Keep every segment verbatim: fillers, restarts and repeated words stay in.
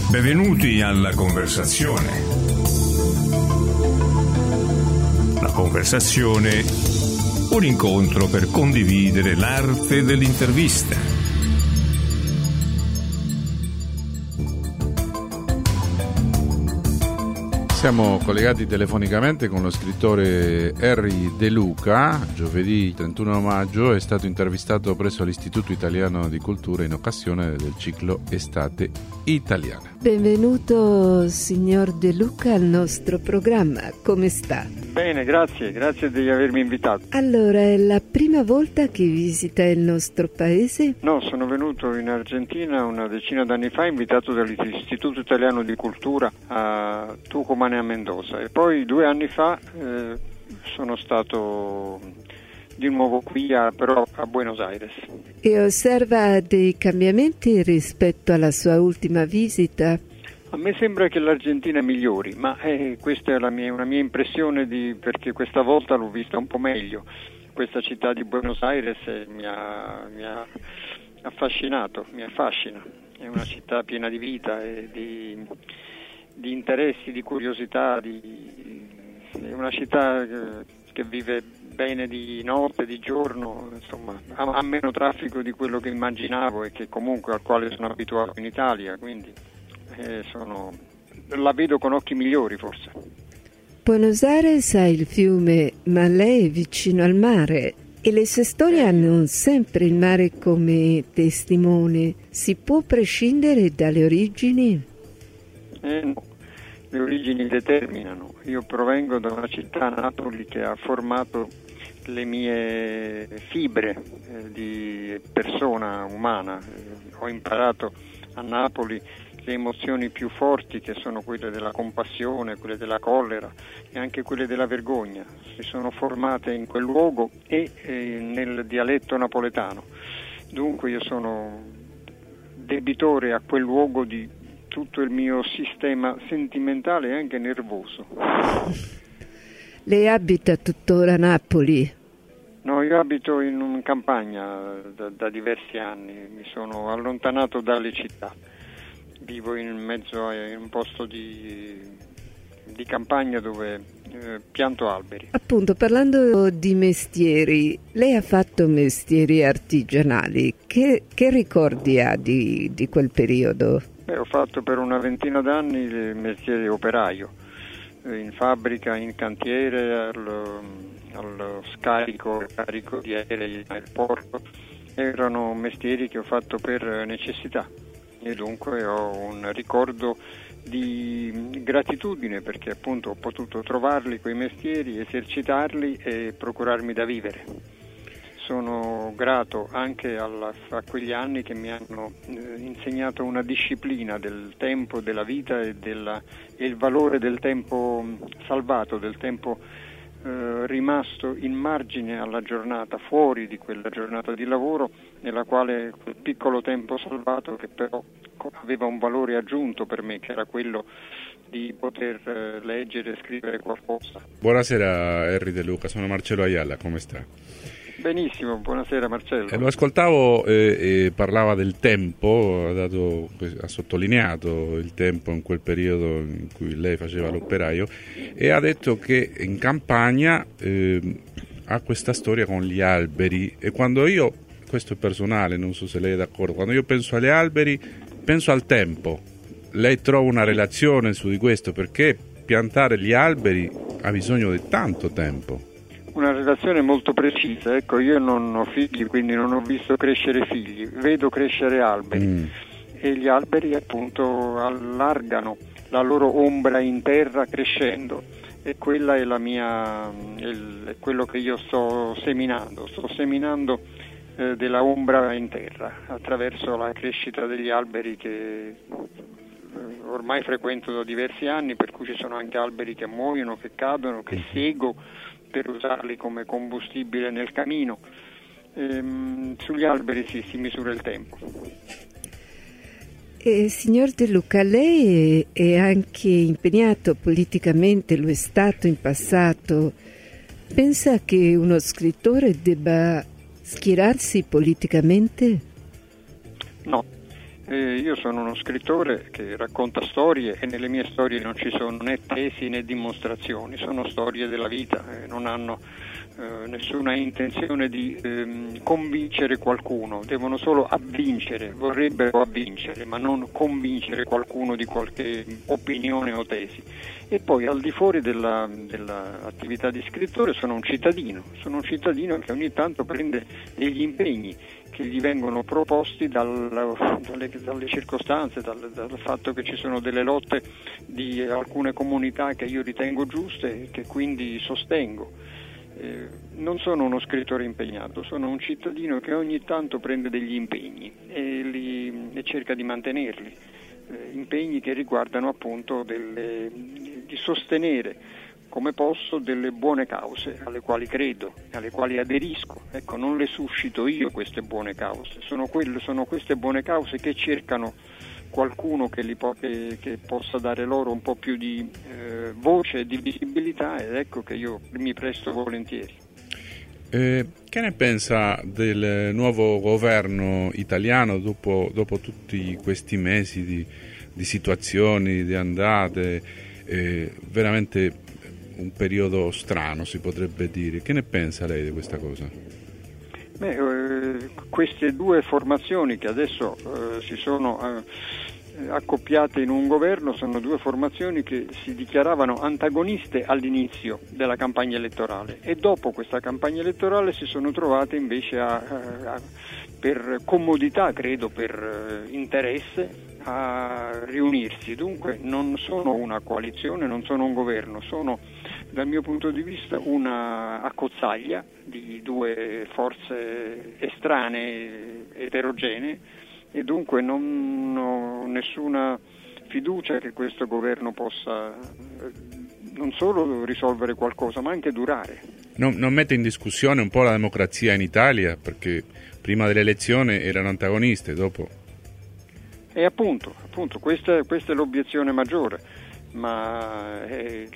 Benvenuti alla conversazione. La conversazione, un incontro per condividere l'arte dell'intervista. Siamo collegati telefonicamente con lo scrittore Erri De Luca. Giovedì trentuno maggio è stato intervistato presso l'Istituto Italiano di Cultura in occasione del ciclo Estate Italiana. Benvenuto signor De Luca al nostro programma, come sta? Bene, grazie, grazie di avermi invitato. Allora, è la prima volta che visita il nostro paese? No, sono venuto in Argentina una decina d'anni fa, invitato dall'Istituto Italiano di Cultura a Tucumán e a Mendoza, e poi due anni fa eh, sono stato di nuovo qui a, però a Buenos Aires. E osserva dei cambiamenti rispetto alla sua ultima visita? A me sembra che l'Argentina migliori, ma eh, questa è la mia, una mia impressione, di, perché questa volta l'ho vista un po' meglio. Questa città di Buenos Aires eh, mi, ha, mi ha affascinato, mi affascina. È una città piena di vita e di, di interessi, di curiosità, di, è una città che, che vive bene di notte, di giorno, insomma, ha, ha meno traffico di quello che immaginavo e che comunque al quale sono abituato in Italia, quindi eh, sono, la vedo con occhi migliori forse. Buenos Aires ha il fiume, ma lei è vicino al mare e le sue storie hanno sempre il mare come testimone. Si può prescindere dalle origini? Eh no, le origini determinano. Io provengo da una città, Napoli, che ha formato le mie fibre eh, di persona umana. Eh, ho imparato a Napoli le emozioni più forti, che sono quelle della compassione, quelle della collera e anche quelle della vergogna. Si sono formate in quel luogo e eh, nel dialetto napoletano. Dunque io sono debitore a quel luogo di tutto il mio sistema sentimentale e anche nervoso. Lei abita tuttora a Napoli? No, io abito in un campagna da, da diversi anni, mi sono allontanato dalle città. Vivo in mezzo a un posto di, di campagna dove eh, pianto alberi. Appunto, parlando di mestieri, lei ha fatto mestieri artigianali. Che, che ricordi ha di, di quel periodo? Beh, ho fatto per una ventina d'anni il mestiere operaio, eh, in fabbrica, in cantiere, allo, allo scarico e carico di aerei al porto. Erano mestieri che ho fatto per necessità. E dunque ho un ricordo di gratitudine perché appunto ho potuto trovarli quei mestieri, esercitarli e procurarmi da vivere. Sono grato anche alla, a quegli anni che mi hanno eh, insegnato una disciplina del tempo, della vita e, della, e il valore del tempo salvato, del tempo eh, rimasto in margine alla giornata, fuori di quella giornata di lavoro, nella quale quel piccolo tempo salvato, che però aveva un valore aggiunto per me, che era quello di poter eh, leggere e scrivere qualcosa. Buonasera Erri De Luca, sono Marcello Ayala, come sta? Benissimo, buonasera Marcello. Eh, lo ascoltavo e eh, eh, parlava del tempo, ha, dato, ha sottolineato il tempo in quel periodo in cui lei faceva l'operaio e ha detto che in campagna eh, ha questa storia con gli alberi, e quando io, questo è personale, non so se lei è d'accordo, quando io penso agli alberi penso al tempo. Lei trova una relazione su di questo, perché piantare gli alberi ha bisogno di tanto tempo? Una relazione molto precisa. Ecco, io non ho figli, quindi non ho visto crescere figli, vedo crescere alberi mm. e gli alberi appunto allargano la loro ombra in terra crescendo, e quella è la mia, è quello che io sto seminando, sto seminando eh, della ombra in terra attraverso la crescita degli alberi che ormai frequento da diversi anni, per cui ci sono anche alberi che muoiono, che cadono, che sego per usarli come combustibile nel camino. Ehm, sugli alberi sì, si misura il tempo. Eh, signor De Luca, lei è anche impegnato politicamente, lo è stato in passato. Pensa che uno scrittore debba schierarsi politicamente? No, Eh, io sono uno scrittore che racconta storie e nelle mie storie non ci sono né tesi né dimostrazioni, sono storie della vita, eh, non hanno eh, nessuna intenzione di ehm, convincere qualcuno, devono solo avvincere, vorrebbero avvincere, ma non convincere qualcuno di qualche opinione o tesi. E poi al di fuori della, dell'attività di scrittore sono un cittadino, sono un cittadino che ogni tanto prende degli impegni che gli vengono proposti dal, dalle, dalle circostanze, dal, dal fatto che ci sono delle lotte di alcune comunità che io ritengo giuste e che quindi sostengo. Eh, non sono uno scrittore impegnato, sono un cittadino che ogni tanto prende degli impegni e, li, e cerca di mantenerli, eh, impegni che riguardano appunto delle, di sostenere come posso delle buone cause alle quali credo, alle quali aderisco. Ecco, non le suscito io queste buone cause, sono, quelle, sono queste buone cause che cercano qualcuno che, li po- che, che possa dare loro un po' più di eh, voce e di visibilità, ed ecco che io mi presto volentieri. Eh, che ne pensa del nuovo governo italiano dopo, dopo tutti questi mesi di, di situazioni, di andate, eh, veramente un periodo strano si potrebbe dire. Che ne pensa lei di questa cosa? Beh, eh, queste due formazioni che adesso eh, si sono eh, accoppiate in un governo sono due formazioni che si dichiaravano antagoniste all'inizio della campagna elettorale e dopo questa campagna elettorale si sono trovate invece a, a, per comodità, credo, per eh, interesse, a riunirsi. Dunque non sono una coalizione, non sono un governo, sono dal mio punto di vista una accozzaglia di due forze estranee, eterogenee, e dunque non ho nessuna fiducia che questo governo possa non solo risolvere qualcosa ma anche durare. Non, non mette in discussione un po' la democrazia in Italia, perché prima dell'elezione erano antagoniste, dopo... E appunto, appunto questa, questa è l'obiezione maggiore, ma è,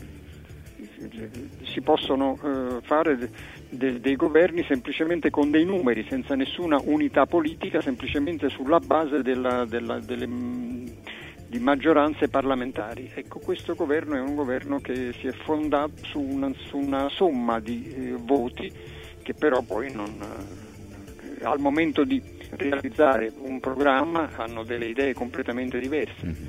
si possono uh, fare de, de, dei governi semplicemente con dei numeri, senza nessuna unità politica, semplicemente sulla base della, della, delle, di maggioranze parlamentari. Ecco, questo governo è un governo che si è fondato su una, su una somma di eh, voti che però poi non, eh, al momento di realizzare un programma hanno delle idee completamente diverse. Mm-hmm.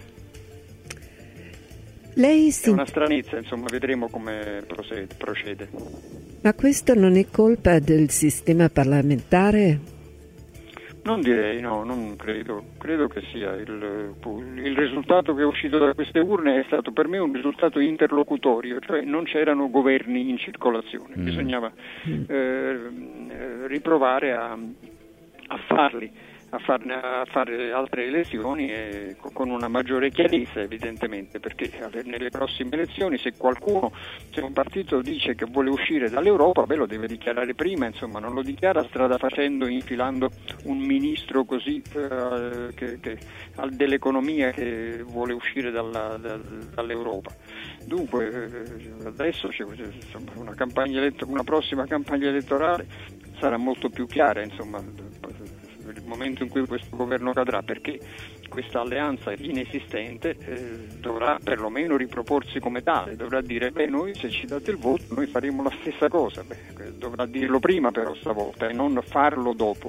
Lei si... È una stranezza, insomma, vedremo come procede, procede. Ma questo non è colpa del sistema parlamentare? Non direi, no, non credo. Credo che sia il, il risultato che è uscito da queste urne è stato per me un risultato interlocutorio, cioè non c'erano governi in circolazione, mm. bisognava mm. Eh, riprovare a a farli, a, farne, a fare altre elezioni e con una maggiore chiarezza, evidentemente, perché nelle prossime elezioni se qualcuno, se un partito dice che vuole uscire dall'Europa, beh, lo deve dichiarare prima, insomma, non lo dichiara strada facendo, infilando un ministro così eh, che, che, dell'economia che vuole uscire dalla, da, dall'Europa. Dunque eh, adesso c'è insomma, una, campagna elett- una prossima campagna elettorale sarà molto più chiara, insomma, il momento in cui questo governo cadrà, perché questa alleanza inesistente eh, dovrà perlomeno riproporsi come tale, dovrà dire beh, noi se ci date il voto noi faremo la stessa cosa, beh, dovrà dirlo prima però stavolta e non farlo dopo.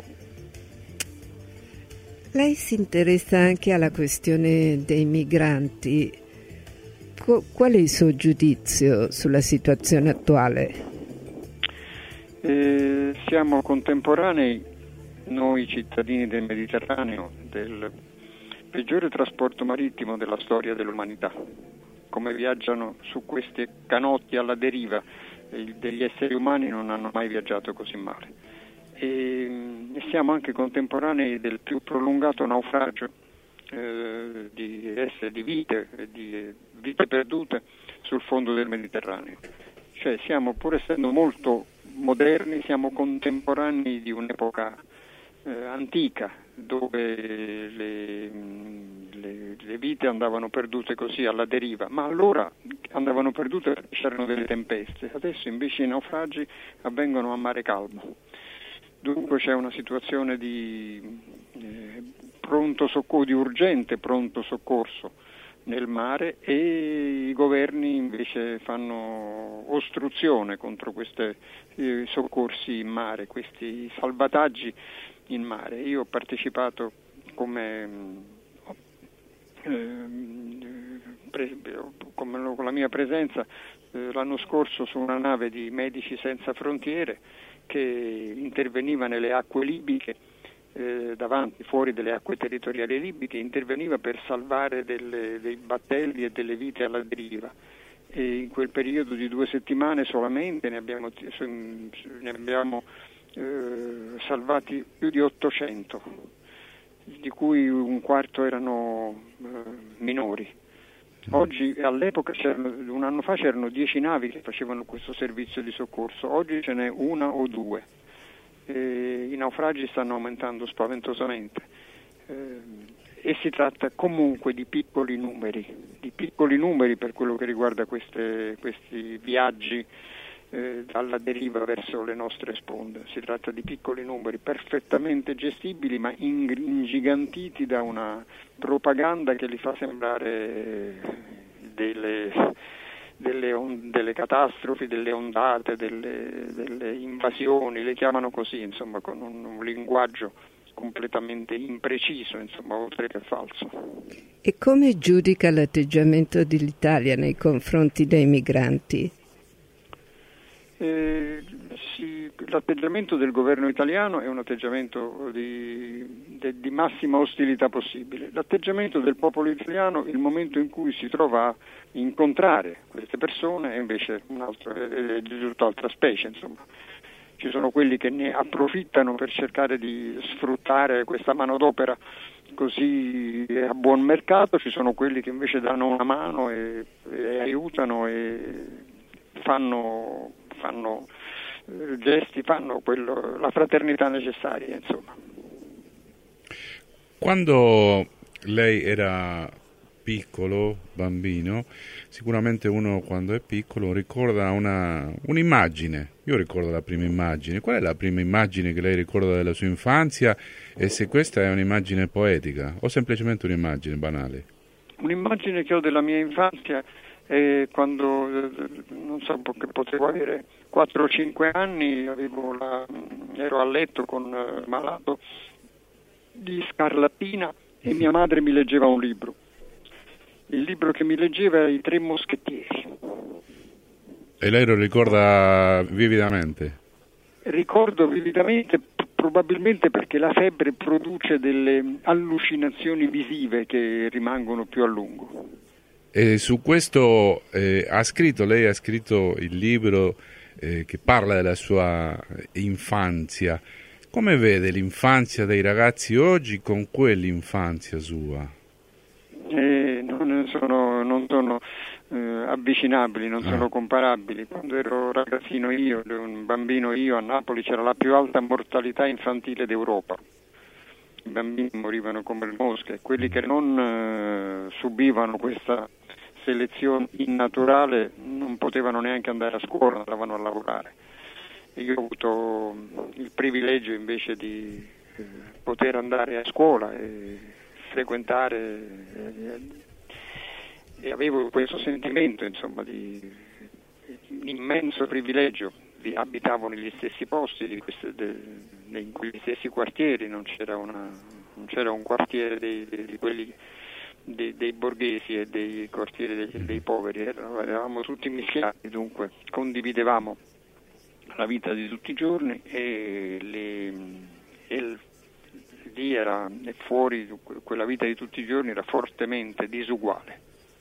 Lei si interessa anche alla questione dei migranti. Co- qual è il suo giudizio sulla situazione attuale? Eh, siamo contemporanei, noi cittadini del Mediterraneo, del peggiore trasporto marittimo della storia dell'umanità. Come viaggiano su questi canotti alla deriva degli esseri umani non hanno mai viaggiato così male. E, e siamo anche contemporanei del più prolungato naufragio eh, di esseri, di vite, di vite perdute sul fondo del Mediterraneo. Cioè siamo, pur essendo molto moderni, siamo contemporanei di un'epoca eh, antica dove le, le, le vite andavano perdute così alla deriva, ma allora andavano perdute perché c'erano delle tempeste, adesso invece i naufragi avvengono a mare calmo. Dunque c'è una situazione di, eh, pronto soccorso, di urgente pronto soccorso nel mare, e i governi invece fanno ostruzione contro questi eh, soccorsi in mare, questi salvataggi in mare. Io ho partecipato come, eh, pre, come con la mia presenza eh, l'anno scorso su una nave di Medici Senza Frontiere che interveniva nelle acque libiche, eh, davanti, fuori delle acque territoriali libiche, interveniva per salvare delle, dei battelli e delle vite alla deriva. E in quel periodo di due settimane solamente ne abbiamo, ne abbiamo eh, salvati più di ottocento, di cui un quarto erano eh, minori. Oggi, all'epoca, c'erano, un anno fa c'erano dieci navi che facevano questo servizio di soccorso, oggi ce n'è una o due. Eh, i naufragi stanno aumentando spaventosamente eh, e si tratta comunque di piccoli numeri, di piccoli numeri per quello che riguarda queste, questi viaggi eh, dalla deriva verso le nostre sponde. Si tratta di piccoli numeri perfettamente gestibili, ma ingigantiti da una propaganda che li fa sembrare delle Delle, on- delle catastrofi, delle ondate, delle, delle invasioni, le chiamano così, insomma, con un, un linguaggio completamente impreciso, insomma, oltre che falso. E come giudica l'atteggiamento dell'Italia nei confronti dei migranti? Eh, sì, l'atteggiamento del governo italiano è un atteggiamento di, de, di massima ostilità possibile. L'atteggiamento del popolo italiano, il momento in cui si trova a incontrare queste persone, è invece un altro, è di tutt'altra specie, insomma. Ci sono quelli che ne approfittano per cercare di sfruttare questa manodopera così a buon mercato, ci sono quelli che invece danno una mano e, e aiutano e fanno fanno eh, gesti, fanno quello, la fraternità necessaria, insomma. Quando lei era piccolo, bambino, sicuramente uno quando è piccolo ricorda una, un'immagine. Io ricordo la prima immagine. Qual è la prima immagine che lei ricorda della sua infanzia, e se questa è un'immagine poetica o semplicemente un'immagine banale? Un'immagine che ho della mia infanzia e quando non so che potevo avere quattro o cinque anni, avevo la, ero a letto con uh, malato di scarlattina e mia madre mi leggeva un libro. Il libro che mi leggeva era I Tre Moschettieri. E lei lo ricorda vividamente? Ricordo vividamente, p- probabilmente perché la febbre produce delle allucinazioni visive che rimangono più a lungo. E su questo eh, ha scritto, lei ha scritto il libro eh, che parla della sua infanzia. Come vede l'infanzia dei ragazzi oggi con quell'infanzia sua? Eh, non sono, non sono eh, avvicinabili, non ah. sono comparabili. Quando ero ragazzino io, un bambino io, a Napoli c'era la più alta mortalità infantile d'Europa. I bambini morivano come le mosche. Quelli che non eh, subivano questa selezione innaturale non potevano neanche andare a scuola, andavano a lavorare. E io ho avuto il privilegio invece di eh, poter andare a scuola e frequentare e, e avevo questo sentimento, insomma, di, di immenso privilegio. Abitavo negli stessi posti, di queste, de, in quegli stessi quartieri, non c'era, una, non c'era un quartiere dei, dei, di quelli dei, dei borghesi e dei quartieri dei, dei poveri, eravamo tutti mischiati, dunque condividevamo la vita di tutti i giorni e, le, e lì era e fuori quella vita di tutti i giorni era fortemente disuguale.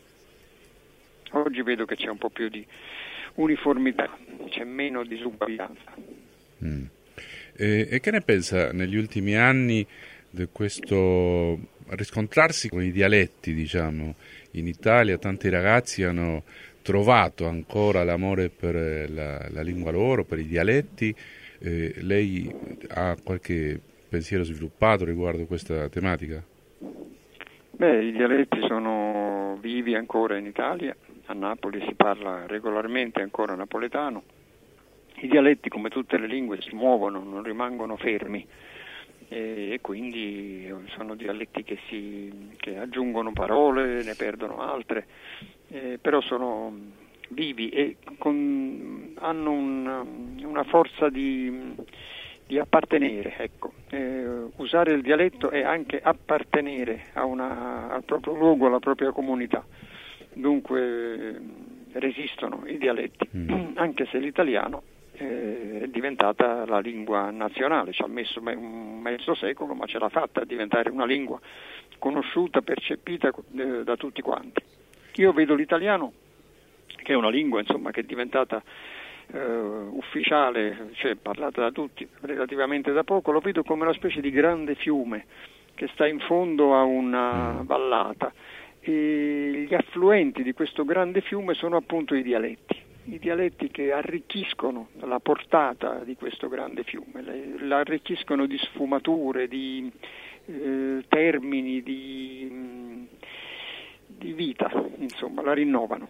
Oggi vedo che c'è un po' più di uniformità, c'è meno disuguaglianza. Mm. E, e che ne pensa negli ultimi anni di questo riscontrarsi con i dialetti, diciamo, in Italia tanti ragazzi hanno trovato ancora l'amore per la, la lingua loro, per i dialetti. Eh, lei ha qualche pensiero sviluppato riguardo questa tematica? Beh, i dialetti sono vivi ancora in Italia, a Napoli si parla regolarmente ancora napoletano. I dialetti, come tutte le lingue, si muovono, non rimangono fermi. e, e quindi sono dialetti che, si, che aggiungono parole, ne perdono altre, eh, però sono vivi e con, hanno una, una forza di, di appartenere, ecco. Eh, usare il dialetto è anche appartenere a una, al proprio luogo, alla propria comunità, dunque resistono i dialetti, mm. anche se l'italiano eh, è diventata la lingua nazionale, ci ha messo me- un mezzo secolo, ma ce l'ha fatta a diventare una lingua conosciuta, percepita eh, da tutti quanti. Io vedo l'italiano, che è una lingua insomma che è diventata eh, ufficiale, cioè parlata da tutti relativamente da poco, lo vedo come una specie di grande fiume che sta in fondo a una vallata, e gli affluenti di questo grande fiume sono appunto i dialetti, i dialetti che arricchiscono la portata di questo grande fiume, la arricchiscono di sfumature, di eh, termini, di, di vita, insomma, la rinnovano.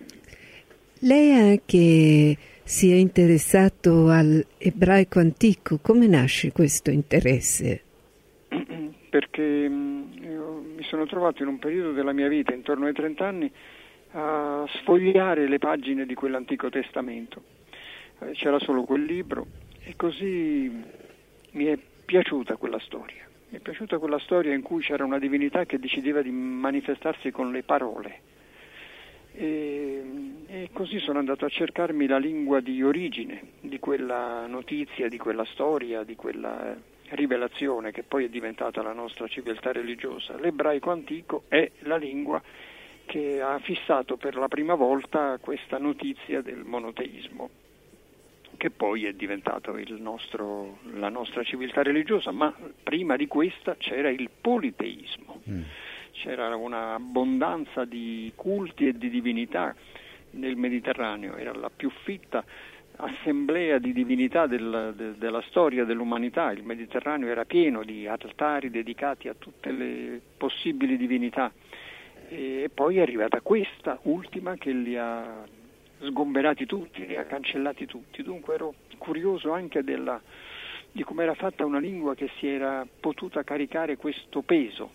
Lei anche si è interessato all'ebraico antico, come nasce questo interesse? Perché io mi sono trovato in un periodo della mia vita, intorno ai trenta anni, a sfogliare le pagine di quell'Antico Testamento. C'era solo quel libro e così mi è piaciuta quella storia. Mi è piaciuta quella storia in cui c'era una divinità che decideva di manifestarsi con le parole. E, e così sono andato a cercarmi la lingua di origine di quella notizia, di quella storia, di quella rivelazione che poi è diventata la nostra civiltà religiosa. L'ebraico antico è la lingua che ha fissato per la prima volta questa notizia del monoteismo, che poi è diventato il nostro, la nostra civiltà religiosa, ma prima di questa c'era il politeismo, mm. c'era un'abbondanza di culti e di divinità nel Mediterraneo, era la più fitta assemblea di divinità del, de, della storia dell'umanità. Il Mediterraneo era pieno di altari dedicati a tutte le possibili divinità, e poi è arrivata questa ultima che li ha sgomberati tutti, li ha cancellati tutti. Dunque ero curioso anche della, di come era fatta una lingua che si era potuta caricare questo peso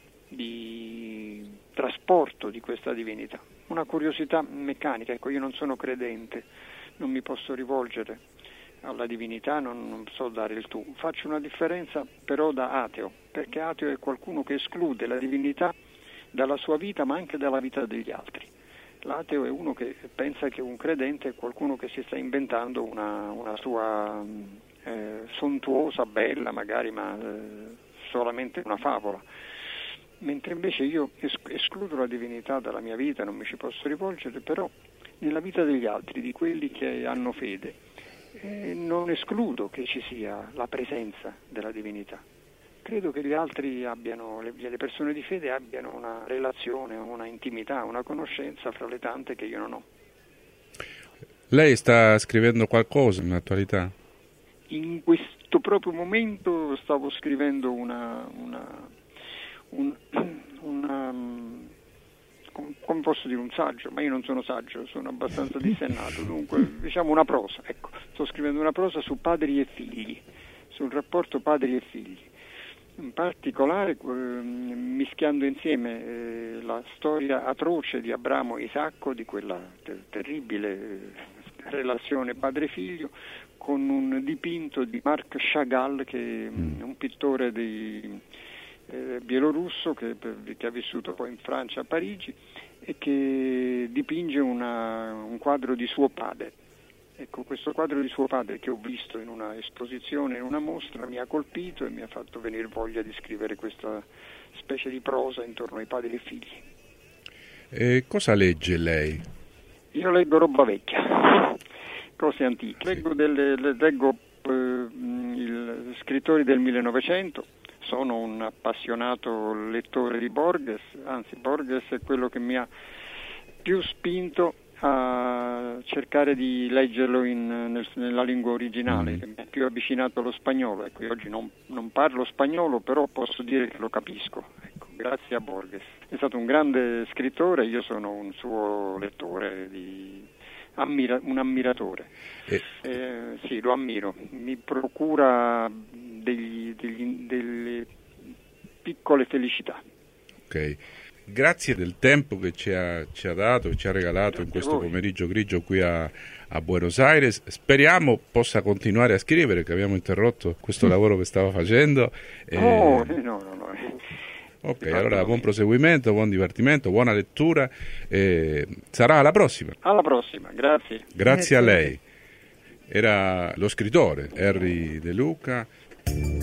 di trasporto di questa divinità. Una curiosità meccanica, ecco, io non sono credente, non mi posso rivolgere alla divinità, non, non so dare il tu. Faccio una differenza però da ateo, perché ateo è qualcuno che esclude la divinità dalla sua vita ma anche dalla vita degli altri. L'ateo è uno che pensa che un credente è qualcuno che si sta inventando una, una sua eh, sontuosa, bella magari, ma eh, solamente una favola. Mentre invece io es- escludo la divinità dalla mia vita, non mi ci posso rivolgere, però nella vita degli altri, di quelli che hanno fede, eh, non escludo che ci sia la presenza della divinità. Credo che gli altri abbiano, le, le persone di fede abbiano una relazione, una intimità, una conoscenza fra le tante che io non ho. Lei sta scrivendo qualcosa in attualità? In questo proprio momento stavo scrivendo una, una, un, una come posso dire, un saggio, ma io non sono saggio, sono abbastanza dissennato, dunque diciamo una prosa, ecco, sto scrivendo una prosa su padri e figli, sul rapporto padri e figli, in particolare eh, mischiando insieme eh, la storia atroce di Abramo e Isacco, di quella ter- terribile eh, relazione padre-figlio, con un dipinto di Marc Chagall, che è un pittore di Eh, bielorusso che, che ha vissuto poi in Francia, a Parigi, e che dipinge una, un quadro di suo padre. Ecco, questo quadro di suo padre che ho visto in una esposizione, in una mostra, mi ha colpito e mi ha fatto venire voglia di scrivere questa specie di prosa intorno ai padri e figli. E cosa legge lei? Io leggo roba vecchia, cose antiche. Leggo, delle, leggo eh, il, scrittori del millenovecento. Sono un appassionato lettore di Borges, anzi Borges è quello che mi ha più spinto a cercare di leggerlo in, nel, nella lingua originale, mm. che mi ha più avvicinato allo spagnolo. Ecco, io oggi non, non parlo spagnolo, però posso dire che lo capisco, ecco, grazie a Borges. È stato un grande scrittore, io sono un suo lettore, di, ammira, un ammiratore. Eh. Eh, sì, lo ammiro, mi procura degli, degli, delle piccole felicità. Ok, grazie del tempo che ci ha, ci ha dato, ci ha regalato grazie in questo pomeriggio grigio qui a, a Buenos Aires. Speriamo possa continuare a scrivere, che abbiamo interrotto questo mm. lavoro che stava facendo. E... Oh, no, no, no. Ok, allora buon proseguimento, buon divertimento, buona lettura. Eh, sarà alla prossima. Alla prossima, grazie. Grazie, grazie a lei. Era lo scrittore Henry De Luca.